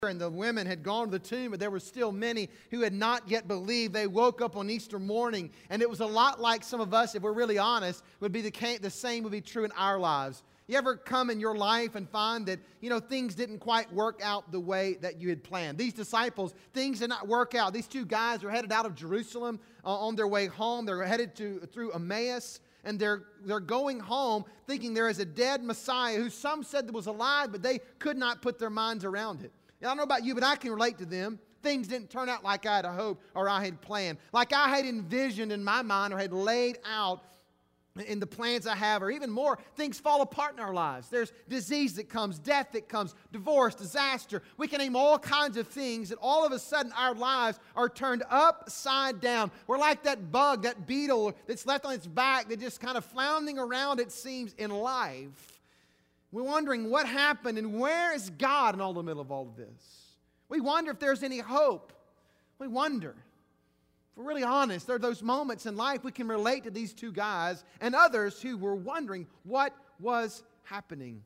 and the women had gone to the tomb, but there were still many who had not yet believed. They woke up on Easter morning, and it was a lot like some of us, if we're really honest, would be the same would be true in our lives. You ever come in your life and find that, things didn't quite work out the way that you had planned? These disciples, things did not work out. These two guys were headed out of Jerusalem on their way home. They're headed through Emmaus, and they're going home thinking there is a dead Messiah who some said was alive, but they could not put their minds around it. I don't know about you, but I can relate to them. Things didn't turn out like I had hoped or I had planned, like I had envisioned in my mind or had laid out in the plans I have, or even more, things fall apart in our lives. There's disease that comes, death that comes, divorce, disaster. We can name all kinds of things, and all of a sudden our lives are turned upside down. We're like that bug, that beetle that's left on its back that just kind of floundering around, it seems, in life. We're wondering what happened and where is God in all the middle of all of this. We wonder if there's any hope. We wonder. If we're really honest, there are those moments in life we can relate to these two guys and others who were wondering what was happening.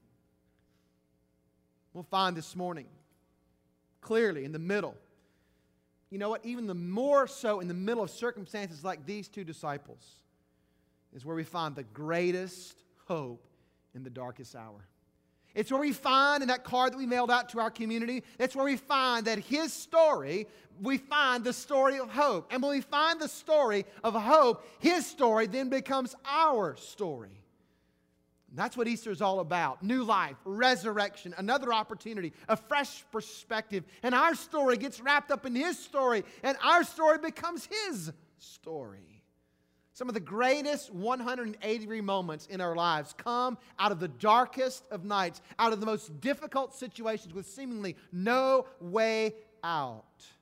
We'll find this morning, clearly in the middle. You know what? Even the more so in the middle of circumstances like these two disciples is where we find the greatest hope in the darkest hour. It's where we find in that card that we mailed out to our community, that's where we find that his story, we find the story of hope. And when we find the story of hope, his story then becomes our story. And that's what Easter is all about. New life, resurrection, another opportunity, a fresh perspective. And our story gets wrapped up in his story, and our story becomes his story. Some of the greatest 180-degree moments in our lives come out of the darkest of nights, out of the most difficult situations with seemingly no way out.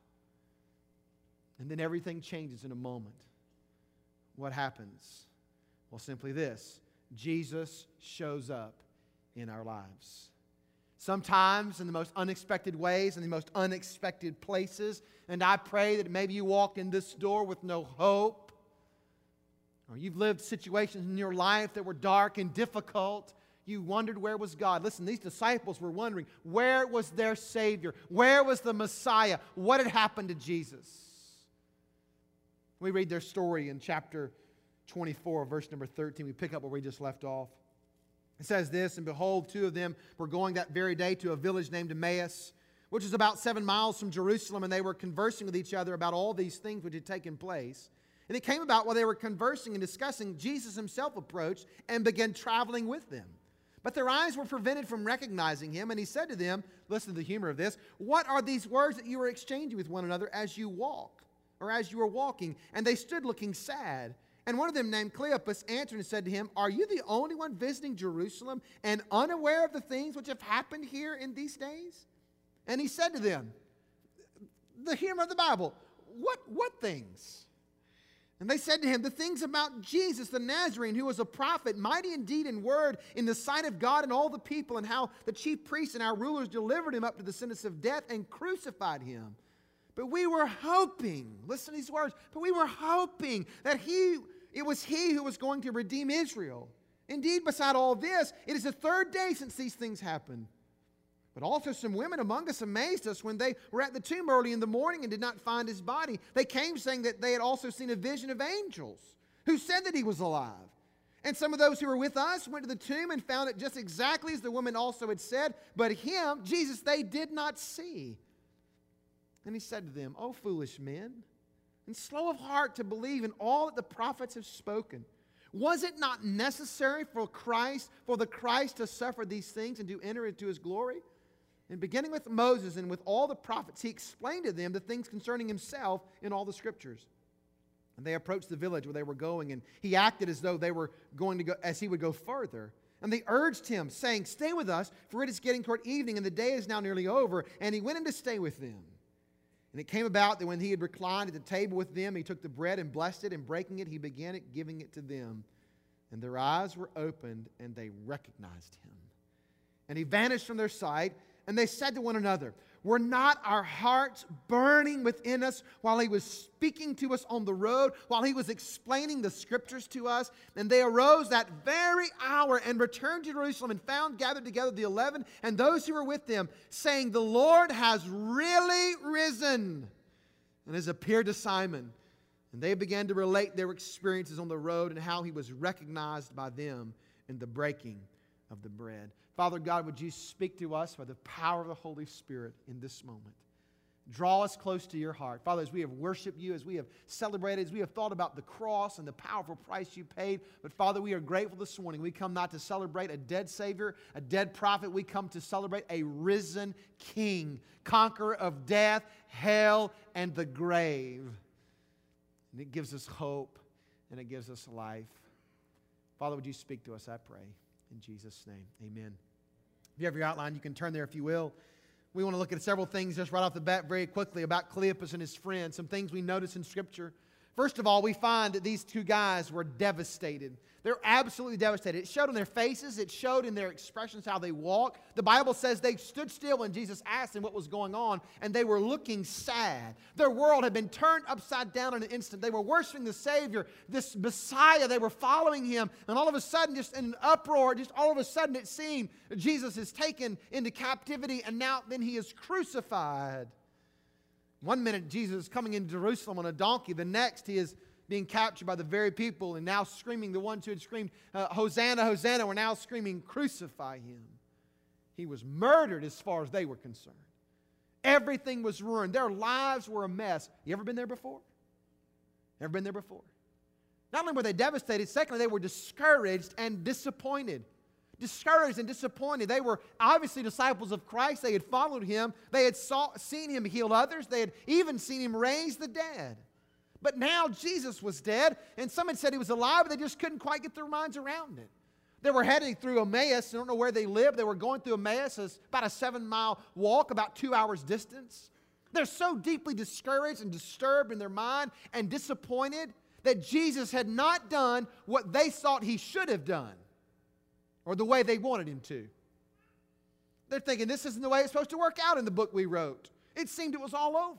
And then everything changes in a moment. What happens? Well, simply this: Jesus shows up in our lives. Sometimes in the most unexpected ways, in the most unexpected places. And I pray that maybe you walked in this door with no hope. Or you've lived situations in your life that were dark and difficult. You wondered where was God. Listen, these disciples were wondering where was their Savior? Where was the Messiah? What had happened to Jesus? We read their story in chapter 24, verse number 13. We pick up where we just left off. It says this, "And behold, two of them were going that very day to a village named Emmaus, which is about 7 miles from Jerusalem, and they were conversing with each other about all these things which had taken place. And it came about while they were conversing and discussing, Jesus himself approached and began traveling with them. But their eyes were prevented from recognizing him, and he said to them," listen to the humor of this, "What are these words that you are exchanging with one another as you walk, or as you are walking?" And they stood looking sad. And one of them, named Cleopas, answered and said to him, "Are you the only one visiting Jerusalem and unaware of the things which have happened here in these days?" And he said to them, the humor of the Bible, What things? And they said to him, "The things about Jesus the Nazarene, who was a prophet, mighty indeed in word in the sight of God and all the people, and how the chief priests and our rulers delivered him up to the sentence of death and crucified him. But we were hoping," listen to these words, "but we were hoping that it was he who was going to redeem Israel. Indeed, beside all this, it is the 3rd day since these things happened. But also some women among us amazed us when they were at the tomb early in the morning and did not find his body. They came saying that they had also seen a vision of angels who said that he was alive. And some of those who were with us went to the tomb and found it just exactly as the woman also had said. But him, Jesus, they did not see." And he said to them, "O foolish men, and slow of heart to believe in all that the prophets have spoken. Was it not necessary for the Christ to suffer these things and to enter into his glory? And beginning with Moses and with all the prophets, he explained to them the things concerning himself in all the scriptures. And they approached the village where they were going, and he acted as though they were going to go, as he would go further. And they urged him, saying, 'Stay with us, for it is getting toward evening, and the day is now nearly over.' And he went in to stay with them. And it came about that when he had reclined at the table with them, he took the bread and blessed it, and breaking it, he began giving it to them. And their eyes were opened, and they recognized him. And he vanished from their sight. And they said to one another, Were not our hearts burning within us while He was speaking to us on the road, while He was explaining the Scriptures to us? And they arose that very hour and returned to Jerusalem and found gathered together the 11 and those who were with them, saying, the Lord has really risen and has appeared to Simon. And they began to relate their experiences on the road and how He was recognized by them in the breaking of the bread. Father God, would You speak to us by the power of the Holy Spirit in this moment? Draw us close to Your heart. Father, as we have worshiped You, as we have celebrated, as we have thought about the cross and the powerful price You paid, but Father, we are grateful this morning. We come not to celebrate a dead Savior, a dead prophet. We come to celebrate a risen King, conqueror of death, hell, and the grave. And it gives us hope and it gives us life. Father, would You speak to us, I pray. In Jesus' name, amen. If you have your outline, you can turn there if you will. We want to look at several things just right off the bat very quickly about Cleopas and his friends, some things we notice in Scripture. First of all, we find that these two guys were devastated. They're absolutely devastated. It showed in their faces. It showed in their expressions, how they walked. The Bible says they stood still when Jesus asked them what was going on, and they were looking sad. Their world had been turned upside down in an instant. They were worshiping the Savior, this Messiah. They were following Him, and all of a sudden, just in an uproar, just all of a sudden it seemed Jesus is taken into captivity, and now then He is crucified. One minute Jesus is coming into Jerusalem on a donkey. The next He is being captured by the very people and now screaming, the ones who had screamed, Hosanna, Hosanna, were now screaming, crucify Him. He was murdered as far as they were concerned. Everything was ruined. Their lives were a mess. You ever been there before? Ever been there before? Not only were they devastated, secondly, they were discouraged and disappointed. Discouraged and disappointed. They were obviously disciples of Christ. They had followed Him. They had seen Him heal others. They had even seen Him raise the dead. But now Jesus was dead, and some had said He was alive, but they just couldn't quite get their minds around it. They were heading through Emmaus. I don't know where they lived. They were going through Emmaus. It's about a 7-mile walk, about 2 hours distance. They're so deeply discouraged and disturbed in their mind and disappointed that Jesus had not done what they thought He should have done, or the way they wanted Him to. They're thinking, this isn't the way it's supposed to work out in the book we wrote. It seemed it was all over.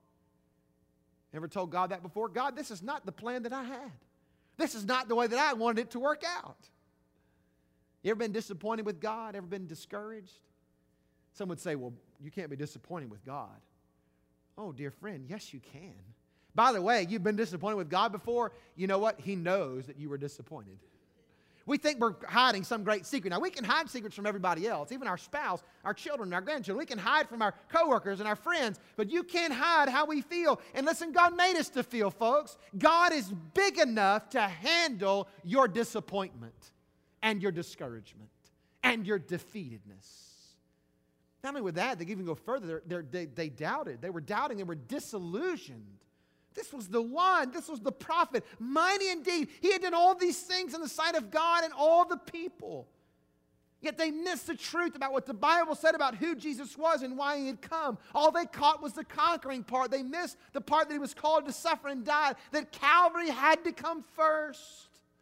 Ever told God that before? God, this is not the plan that I had. This is not the way that I wanted it to work out. You ever been disappointed with God? Ever been discouraged? Some would say, well, you can't be disappointed with God. Oh, dear friend, yes you can. By the way, you've been disappointed with God before. You know what? He knows that you were disappointed. We think we're hiding some great secret. Now, we can hide secrets from everybody else, even our spouse, our children, our grandchildren. We can hide from our coworkers and our friends, but you can't hide how we feel. And listen, God made us to feel, folks. God is big enough to handle your disappointment and your discouragement and your defeatedness. Not only with that, they even go further. They doubted. They were doubting. They were disillusioned. This was the one. This was the prophet. Mighty indeed. He had done all these things in the sight of God and all the people. Yet they missed the truth about what the Bible said about who Jesus was and why He had come. All they caught was the conquering part. They missed the part that He was called to suffer and die, that Calvary had to come first.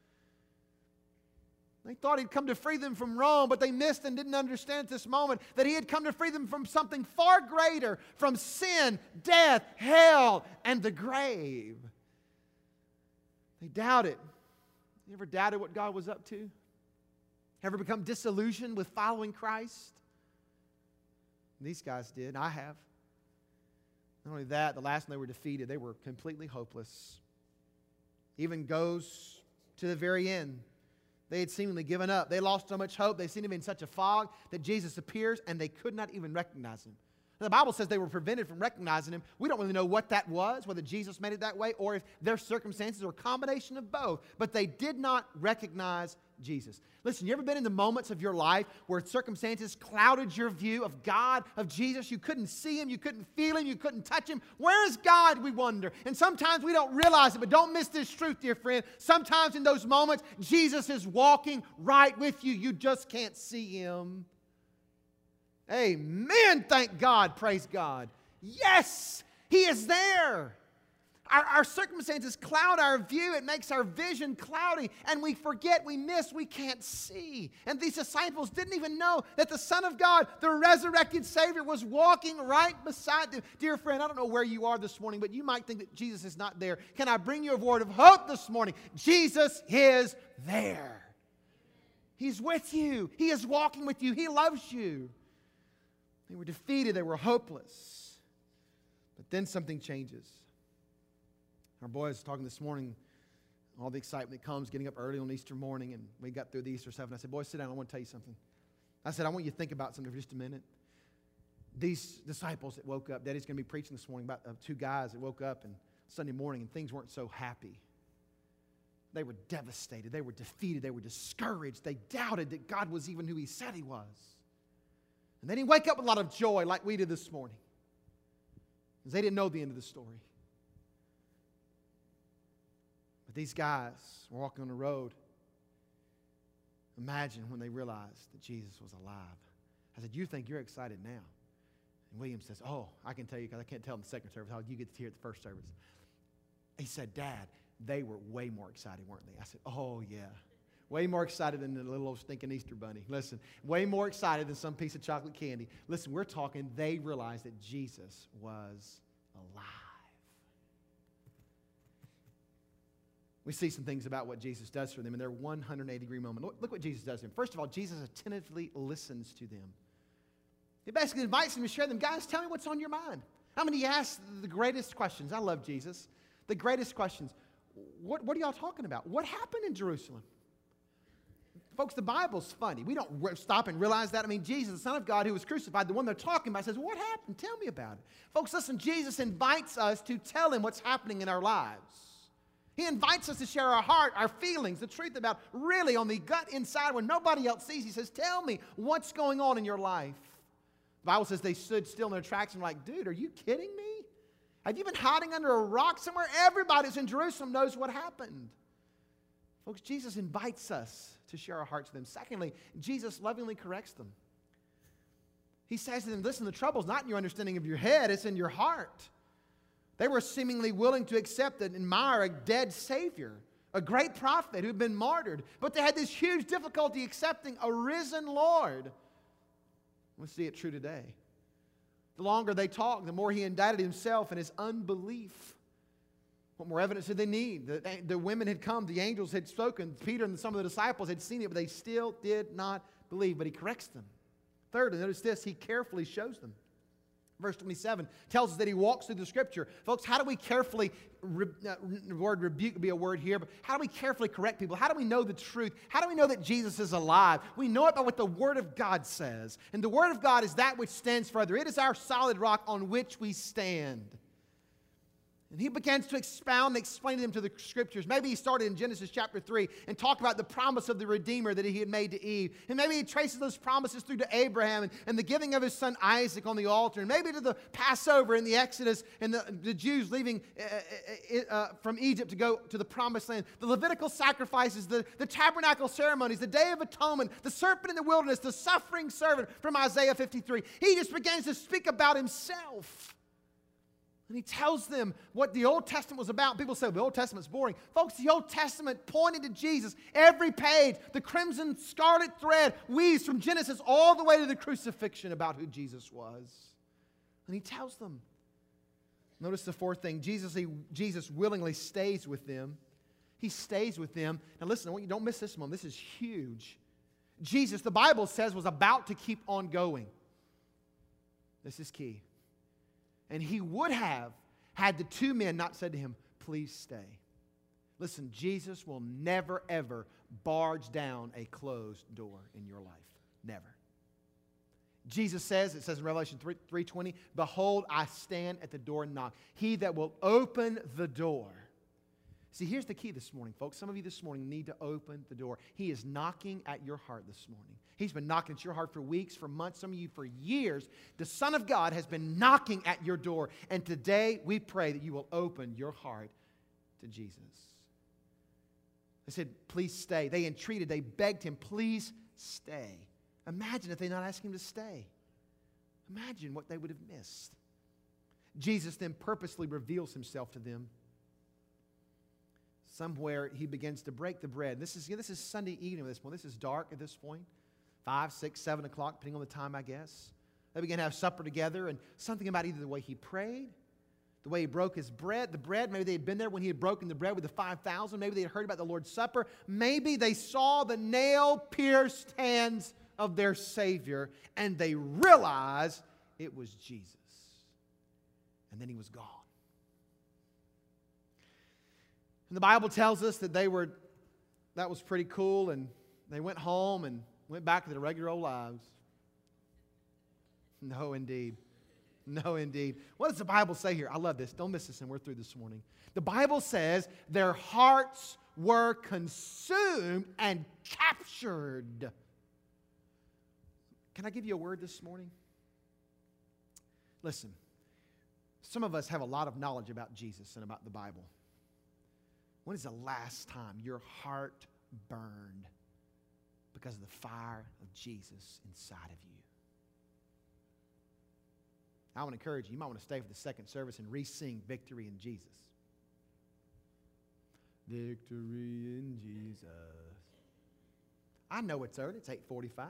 They thought He'd come to free them from Rome, but they missed and didn't understand at this moment that He had come to free them from something far greater, from sin, death, hell, and the grave. They doubted. You ever doubted what God was up to? Ever become disillusioned with following Christ? These guys did. I have. Not only that, the last time they were defeated, they were completely hopeless. Even goes to the very end. They had seemingly given up. They lost so much hope. They seemed to be in such a fog that Jesus appears and they could not even recognize Him. And the Bible says they were prevented from recognizing Him. We don't really know what that was, whether Jesus made it that way or if their circumstances or a combination of both. But they did not recognize Jesus. Listen, you ever been in the moments of your life where circumstances clouded your view of God, of Jesus? You couldn't see Him, you couldn't feel Him, you couldn't touch Him. Where is God, we wonder? And sometimes we don't realize it, but don't miss this truth, dear friend. Sometimes in those moments, Jesus is walking right with you. You just can't see Him. Amen. Thank God. Praise God. Yes, He is there. Our circumstances cloud our view. It makes our vision cloudy. And we forget, we miss, we can't see. And these disciples didn't even know that the Son of God, the resurrected Savior, was walking right beside them. Dear friend, I don't know where you are this morning, but you might think that Jesus is not there. Can I bring you a word of hope this morning? Jesus is there. He's with you. He is walking with you. He loves you. They were defeated. They were hopeless. But then something changes. Our boys talking this morning, all the excitement that comes getting up early on Easter morning, and we got through the Easter stuff, and I said, boys, sit down, I want to tell you something. I said, I want you to think about something for just a minute. These disciples that woke up, Daddy's going to be preaching this morning about two guys that woke up and Sunday morning and things weren't so happy. They were devastated. They were defeated. They were discouraged. They doubted that God was even who He said He was. And they didn't wake up with a lot of joy like we did this morning, because they didn't know the end of the story. These guys were walking on the road. Imagine when they realized that Jesus was alive. I said, you think you're excited now? And William says, oh, I can tell you because I can't tell in the second service how you get to hear it the first service. He said, Dad, they were way more excited, weren't they? I said, oh, yeah. Way more excited than the little old stinking Easter bunny. Listen, way more excited than some piece of chocolate candy. Listen, we're talking, they realized that Jesus was alive. We see some things about what Jesus does for them in their 180-degree moment. Look what Jesus does to them. First of all, Jesus attentively listens to them. He basically invites them to share them. Guys, tell me what's on your mind. How many ask the greatest questions? I love Jesus. The greatest questions. What are y'all talking about? What happened in Jerusalem? Folks, the Bible's funny. We don't stop and realize that. I mean, Jesus, the Son of God who was crucified, the one they're talking about, says, what happened? Tell me about it. Folks, listen, Jesus invites us to tell Him what's happening in our lives. He invites us to share our heart, our feelings, the truth about really on the gut inside when nobody else sees. He says, tell me what's going on in your life. The Bible says they stood still in their tracks and were like, dude, are you kidding me? Have you been hiding under a rock somewhere? Everybody that's in Jerusalem knows what happened. Folks, Jesus invites us to share our hearts with Him. Secondly, Jesus lovingly corrects them. He says to them, listen, the trouble's not in your understanding of your head, it's in your heart. They were seemingly willing to accept and admire a dead Savior, a great prophet who had been martyred. But they had this huge difficulty accepting a risen Lord. We see it true today. The longer they talked, the more He indicted Himself and His unbelief. What more evidence did they need? The women had come, the angels had spoken, Peter and some of the disciples had seen it, but they still did not believe. But He corrects them. Thirdly, notice this, He carefully shows them. Verse 27 tells us that He walks through the Scripture. Folks, how do we carefully, the word rebuke would be a word here, but how do we carefully correct people? How do we know the truth? How do we know that Jesus is alive? We know it by what the Word of God says. And the Word of God is that which stands forever. It is our solid rock on which we stand. And He begins to expound and explain to them to the Scriptures. Maybe He started in Genesis chapter 3 and talked about the promise of the Redeemer that He had made to Eve. And maybe He traces those promises through to Abraham and the giving of his son Isaac on the altar. And maybe to the Passover and the Exodus and the Jews leaving from Egypt to go to the promised land. The Levitical sacrifices, the tabernacle ceremonies, the Day of Atonement, the serpent in the wilderness, the suffering servant from Isaiah 53. He just begins to speak about Himself. And He tells them what the Old Testament was about. People say, the Old Testament's boring. Folks, the Old Testament pointed to Jesus. Every page, the crimson scarlet thread weaves from Genesis all the way to the crucifixion about who Jesus was. And He tells them. Notice the fourth thing. Jesus willingly stays with them. He stays with them. Now listen, I want you, don't miss this moment. This is huge. Jesus, the Bible says, was about to keep on going. This is key. And He would have had the two men not said to Him, please stay. Listen, Jesus will never, ever barge down a closed door in your life. Never. Jesus says, it says in Revelation 3:20, behold, I stand at the door and knock. He that will open the door. See, here's the key this morning, folks. Some of you this morning need to open the door. He is knocking at your heart this morning. He's been knocking at your heart for weeks, for months, some of you for years. The Son of God has been knocking at your door. And today we pray that you will open your heart to Jesus. They said, please stay. They entreated, they begged Him, please stay. Imagine if they not asked Him to stay. Imagine what they would have missed. Jesus then purposely reveals Himself to them somewhere he begins to break the bread. This is Sunday evening at this point. This is dark at this point. 5, 6, 7 o'clock, depending on the time, I guess. They began to have supper together, and something about either the way he prayed, the way he broke his bread, the bread, maybe they had been there when he had broken the bread with the 5,000. Maybe they had heard about the Lord's Supper. Maybe they saw the nail-pierced hands of their Savior, and they realized it was Jesus. And then he was gone. And the Bible tells us that that was pretty cool, and they went home and went back to their regular old lives. No, indeed. No, indeed. What does the Bible say here? I love this. Don't miss this, and we're through this morning. The Bible says their hearts were consumed and captured. Can I give you a word this morning? Listen, some of us have a lot of knowledge about Jesus and about the Bible. When is the last time your heart burned because of the fire of Jesus inside of you? I want to encourage you. You might want to stay for the second service and re-sing Victory in Jesus. Victory in Jesus. I know it's early. It's 8:45.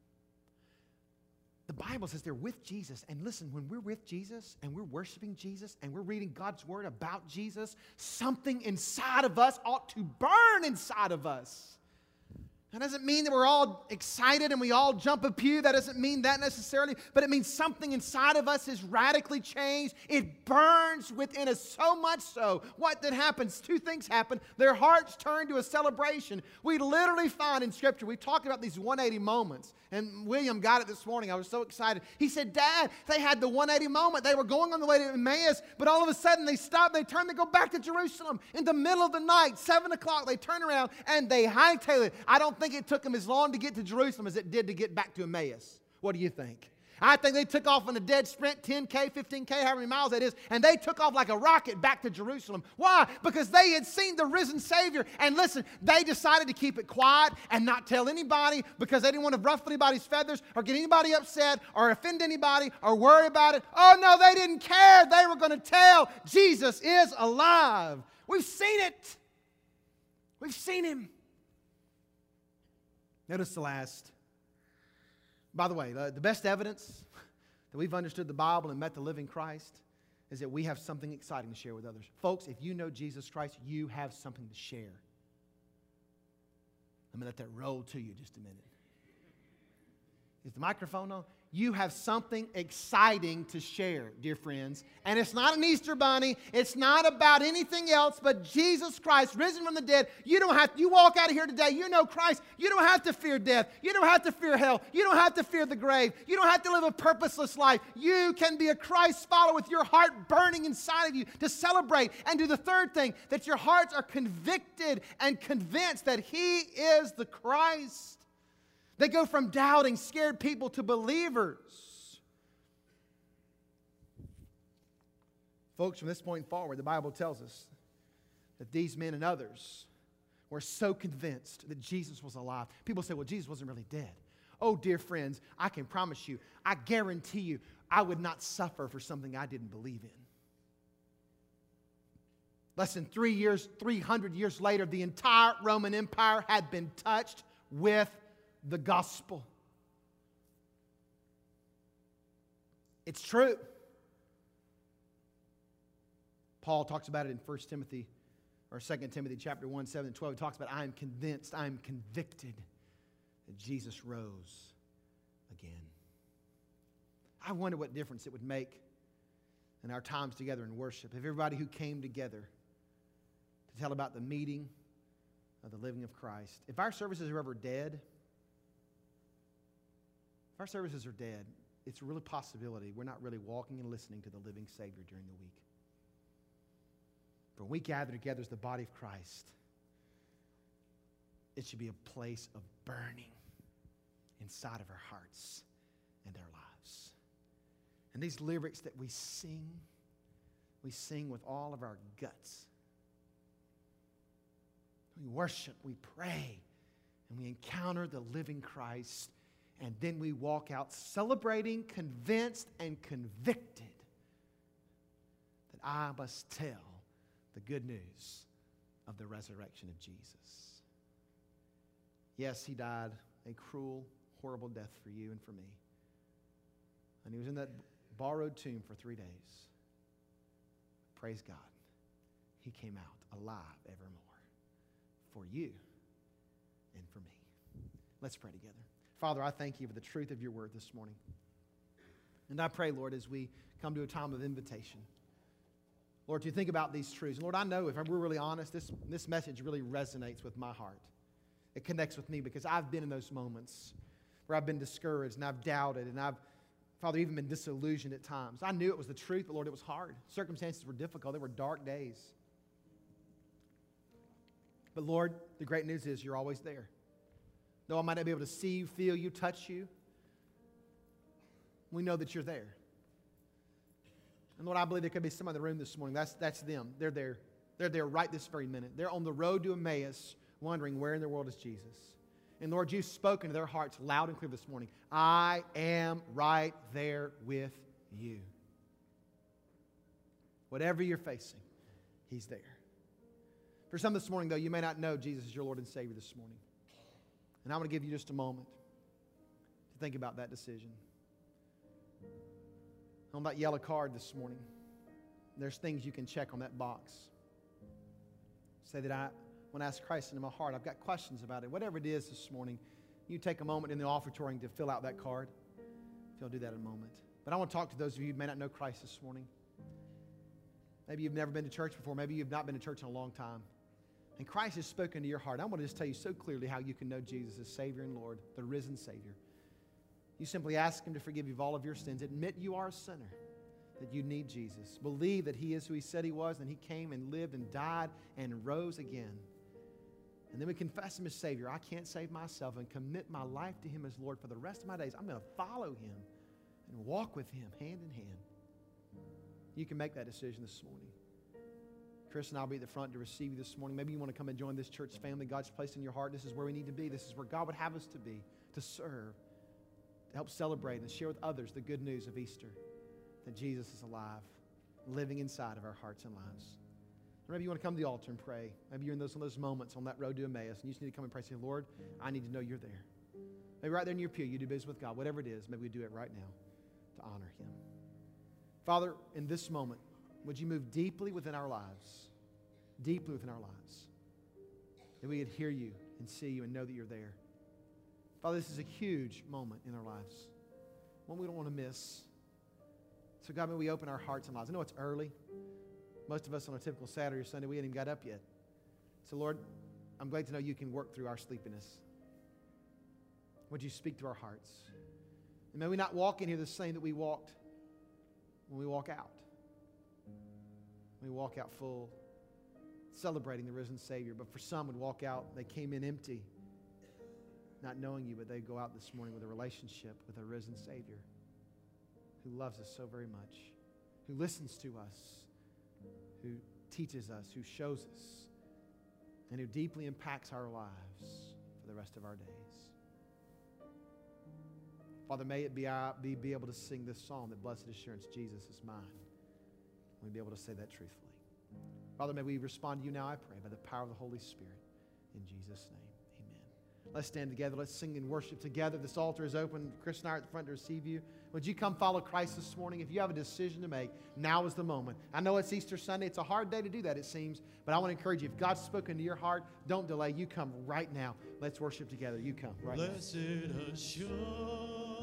The Bible says they're with Jesus. And listen, when we're with Jesus and we're worshiping Jesus and we're reading God's Word about Jesus, something inside of us ought to burn inside of us. That doesn't mean that we're all excited and we all jump a pew. That doesn't mean that necessarily. But it means something inside of us is radically changed. It burns within us so much so. What then happens? Two things happen. Their hearts turn to a celebration. We literally find in Scripture, we talked about these 180 moments. And William got it this morning. I was so excited. He said, Dad, they had the 180 moment. They were going on the way to Emmaus, but all of a sudden they stopped, they turned, they go back to Jerusalem. In the middle of the night, 7 o'clock, they turn around and they hightail it. I don't think it took them as long to get to Jerusalem as it did to get back to Emmaus. What do you think? I think they took off on a dead sprint, 10K, 15K, however many miles that is, and they took off like a rocket back to Jerusalem. Why? Because they had seen the risen Savior. And listen, they decided to keep it quiet and not tell anybody because they didn't want to ruffle anybody's feathers or get anybody upset or offend anybody or worry about it. Oh, no, they didn't care. They were going to tell Jesus is alive. We've seen it. We've seen Him. Notice the last. By the way, the best evidence that we've understood the Bible and met the living Christ is that we have something exciting to share with others. Folks, if you know Jesus Christ, you have something to share. I'm going to let that roll to you just a minute. Is the microphone on? You have something exciting to share, dear friends. And it's not an Easter bunny. It's not about anything else but Jesus Christ, risen from the dead. You walk out of here today, you know Christ. You don't have to fear death. You don't have to fear hell. You don't have to fear the grave. You don't have to live a purposeless life. You can be a Christ follower with your heart burning inside of you to celebrate. And do the third thing, that your hearts are convicted and convinced that He is the Christ. They go from doubting, scared people to believers. Folks, from this point forward, the Bible tells us that these men and others were so convinced that Jesus was alive. People say, well, Jesus wasn't really dead. Oh, dear friends, I can promise you, I guarantee you, I would not suffer for something I didn't believe in. Less than 300 years later, the entire Roman Empire had been touched with the gospel. It's true. Paul talks about it in 1 Timothy or 2 Timothy chapter 1, 7 and 12. He talks about, I am convinced, I am convicted that Jesus rose again. I wonder what difference it would make in our times together in worship if everybody who came together to tell about the meeting of the living of Christ. If our services are ever dead, if our services are dead, it's a real possibility we're not really walking and listening to the living Savior during the week. But when we gather together as the body of Christ, it should be a place of burning inside of our hearts and our lives. And these lyrics that we sing with all of our guts. We worship, we pray, and we encounter the living Christ. And then we walk out celebrating, convinced, and convicted that I must tell the good news of the resurrection of Jesus. Yes, he died a cruel, horrible death for you and for me. And he was in that borrowed tomb for 3 days. Praise God. He came out alive evermore for you and for me. Let's pray together. Father, I thank you for the truth of your word this morning. And I pray, Lord, as we come to a time of invitation, Lord, to think about these truths. And Lord, I know if we're really honest, this message really resonates with my heart. It connects with me because I've been in those moments where I've been discouraged and I've doubted and I've, Father, even been disillusioned at times. I knew it was the truth, but Lord, it was hard. Circumstances were difficult. They were dark days. But Lord, the great news is you're always there. Though I might not be able to see you, feel you, touch you, we know that you're there. And Lord, I believe there could be someone in the room this morning. That's them. They're there. They're there right this very minute. They're on the road to Emmaus, wondering where in the world is Jesus. And Lord, you've spoken to their hearts loud and clear this morning. I am right there with you. Whatever you're facing, he's there. For some this morning, though, you may not know Jesus is your Lord and Savior this morning. And I want to give you just a moment to think about that decision. On that yellow card this morning, there's things you can check on that box. Say that I want to ask Christ into my heart. I've got questions about it. Whatever it is this morning, you take a moment in the offertory to fill out that card. If you'll do that in a moment. But I want to talk to those of you who may not know Christ this morning. Maybe you've never been to church before. Maybe you've not been to church in a long time. And Christ has spoken to your heart. I want to just tell you so clearly how you can know Jesus as Savior and Lord, the risen Savior. You simply ask him to forgive you of all of your sins. Admit you are a sinner, that you need Jesus. Believe that he is who he said he was, and he came and lived and died and rose again. And then we confess him as Savior. I can't save myself, and commit my life to him as Lord for the rest of my days. I'm going to follow him and walk with him hand in hand. You can make that decision this morning. Chris and I'll be at the front to receive you this morning. Maybe you want to come and join this church family God's placed in your heart. This is where we need to be. This is where God would have us to be, to serve, to help celebrate and share with others the good news of Easter, that Jesus is alive, living inside of our hearts and lives. Or maybe you want to come to the altar and pray. Maybe you're in one of those moments on that road to Emmaus, and you just need to come and pray, say, Lord, I need to know you're there. Maybe right there in your pew, you do business with God. Whatever it is, maybe we do it right now to honor him. Father, in this moment, would you move deeply within our lives, that we could hear you and see you and know that you're there. Father, this is a huge moment in our lives, one we don't want to miss. So God, may we open our hearts and lives. I know it's early. Most of us on a typical Saturday or Sunday, we haven't even got up yet. So Lord, I'm glad to know you can work through our sleepiness. Would you speak to our hearts? And may we not walk in here the same that we walked when we walk out. We walk out full, celebrating the risen Savior. But for some would walk out, they came in empty, not knowing you, but they go out this morning with a relationship with a risen Savior who loves us so very much, who listens to us, who teaches us, who shows us, and who deeply impacts our lives for the rest of our days. Father, may it be able to sing this song, that blessed assurance, Jesus is mine. We'll be able to say that truthfully. Father, may we respond to you now, I pray, by the power of the Holy Spirit. In Jesus' name, amen. Let's stand together. Let's sing and worship together. This altar is open. Chris and I are at the front to receive you. Would you come follow Christ this morning? If you have a decision to make, now is the moment. I know it's Easter Sunday. It's a hard day to do that, it seems. But I want to encourage you, if God's spoken to your heart, don't delay. You come right now. Let's worship together. You come right now. Blessed assurance.